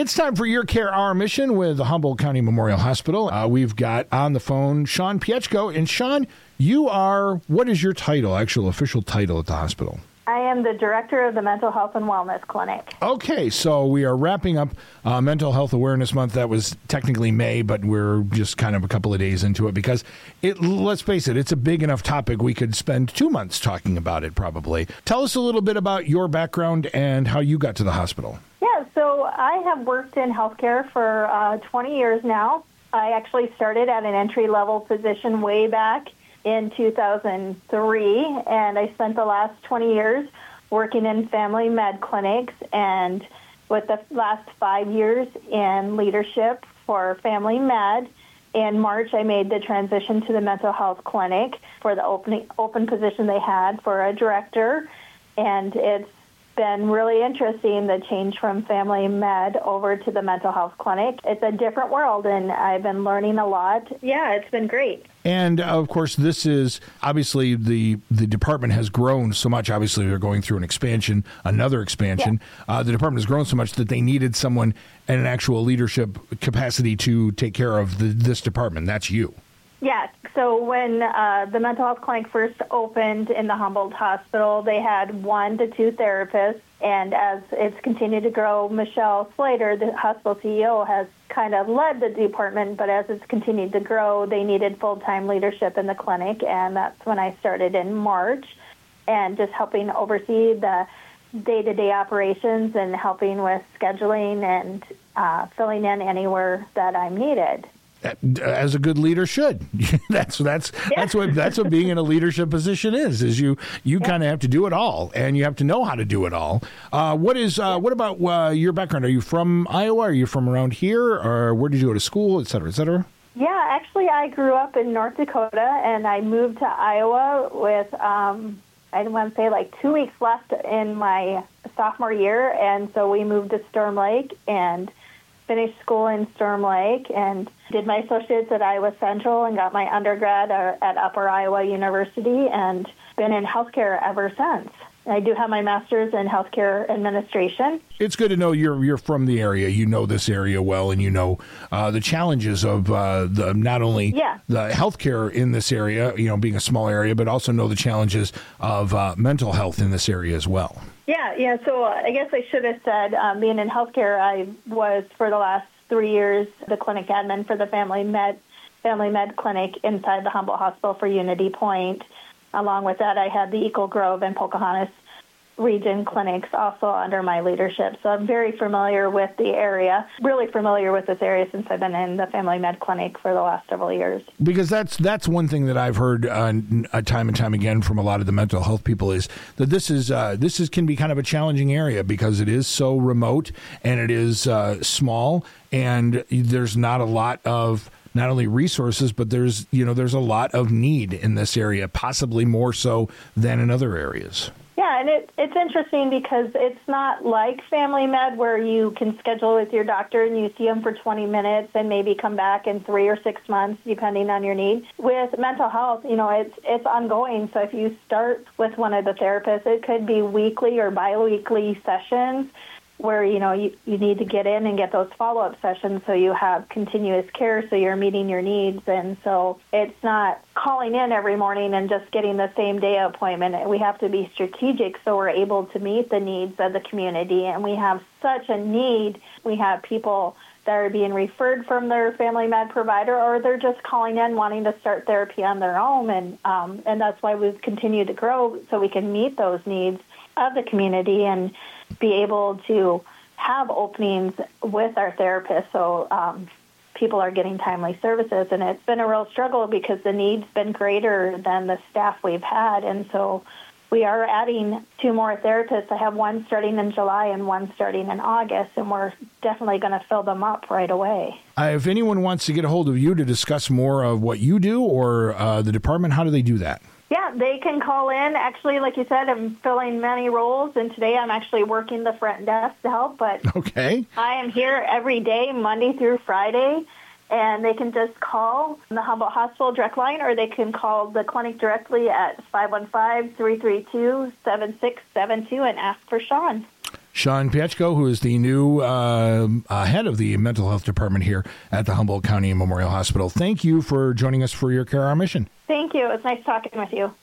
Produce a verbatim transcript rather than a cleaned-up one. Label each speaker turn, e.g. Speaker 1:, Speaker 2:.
Speaker 1: It's time for Your Care, Our Mission with the Humboldt County Memorial Hospital. Uh, we've got on the phone Sean Pietschko. And Sean, you are, what is your title, actual official title at the hospital?
Speaker 2: I am the director of the Mental Health and Wellness Clinic.
Speaker 1: Okay, so we are wrapping up uh, Mental Health Awareness Month. That was technically May, but we're just kind of a couple of days into it because, it. let's face it, it's a big enough topic we could spend two months talking about it probably. Tell us a little bit about your background and how you got to the hospital.
Speaker 2: Yeah, so I have worked in healthcare for uh, twenty years now. I actually started at an entry-level position way back in two thousand three, and I spent the last twenty years working in family med clinics, and with the last five years in leadership for family med. In March, I made the transition to the mental health clinic for the opening, open position they had for a director, and it's been really interesting, the change from family med over to the mental health clinic. It's a different world, and I've been learning a lot. Yeah, it's been great.
Speaker 1: And, of course, this is, obviously, the, the department has grown so much. Obviously, they're going through an expansion, another expansion. Yeah. Uh, the department has grown so much that they needed someone in an actual leadership capacity to take care of the, this department. That's you.
Speaker 2: Yeah, so when uh, the mental health clinic first opened in the Humboldt Hospital, they had one to two therapists, and as it's continued to grow, Michelle Slater, the hospital C E O, has kind of led the department, but as it's continued to grow, they needed full-time leadership in the clinic, and that's when I started in March, and just helping oversee the day-to-day operations and helping with scheduling and uh, filling in anywhere that I'm needed.
Speaker 1: As a good leader should. that's that's yeah. that's what that's what being in a leadership position is. Is you you yeah. kind of have to do it all, and you have to know how to do it all. Uh, what is uh, what about uh, your background? Are you from Iowa? Are you from around here, or where did you go to school, et cetera, et cetera?
Speaker 2: Yeah, actually, I grew up in North Dakota, and I moved to Iowa with um, I want to say like two weeks left in my sophomore year, and so we moved to Storm Lake and finished school in Storm Lake and did my associates at Iowa Central and got my undergrad at Upper Iowa University and been in healthcare ever since. I do have my master's in healthcare administration.
Speaker 1: It's good to know you're you're from the area. You know this area well, and you know uh, the challenges of uh, the not only
Speaker 2: yeah.
Speaker 1: the healthcare in this area, you know, being a small area, but also know the challenges of uh, mental health in this area as well.
Speaker 2: Yeah, yeah. So uh, I guess I should have said, um, being in healthcare, I was for the last three years the clinic admin for the family med family med clinic inside the Humboldt Hospital for Unity Point. Along with that, I had the Eagle Grove and Pocahontas region clinics also under my leadership. So I'm very familiar with the area, really familiar with this area since I've been in the family med clinic for the last several years.
Speaker 1: Because that's that's one thing that I've heard uh, time and time again from a lot of the mental health people is that this is uh, this is can be kind of a challenging area because it is so remote and it is uh, small and there's not a lot of not only resources, but there's, you know, there's a lot of need in this area, possibly more so than in other areas.
Speaker 2: Yeah, and it, it's interesting because it's not like family med where you can schedule with your doctor and you see them for twenty minutes and maybe come back in three or six months, depending on your need. With mental health, you know, it's it's ongoing. So if you start with one of the therapists, it could be weekly or biweekly sessions where, you know, you, you need to get in and get those follow-up sessions so you have continuous care so you're meeting your needs. And so it's not calling in every morning and just getting the same day appointment. We have to be strategic so we're able to meet the needs of the community. And we have such a need. We have people that are being referred from their family med provider or they're just calling in wanting to start therapy on their own. And, um, and that's why we've continued to grow so we can meet those needs of the community and be able to have openings with our therapists so um, people are getting timely services. And it's been a real struggle because the need's been greater than the staff we've had. And so we are adding two more therapists. I have one starting in July and one starting in August, and we're definitely going to fill them up right away.
Speaker 1: Uh, if anyone wants to get a hold of you to discuss more of what you do or uh, the department, how do they do that?
Speaker 2: Yeah, they can call in. Actually, like you said, I'm filling many roles, and today I'm actually working the front desk to help. But
Speaker 1: okay.
Speaker 2: I am here every day, Monday through Friday, and they can just call the Humboldt Hospital direct line, or they can call the clinic directly at five one five, three three two, seven six seven two and ask for Sean.
Speaker 1: Sean Pietschko, who is the new uh, uh, head of the mental health department here at the Humboldt County Memorial Hospital. Thank you for joining us for your Care Our Mission.
Speaker 2: Thank you. It's nice talking with you.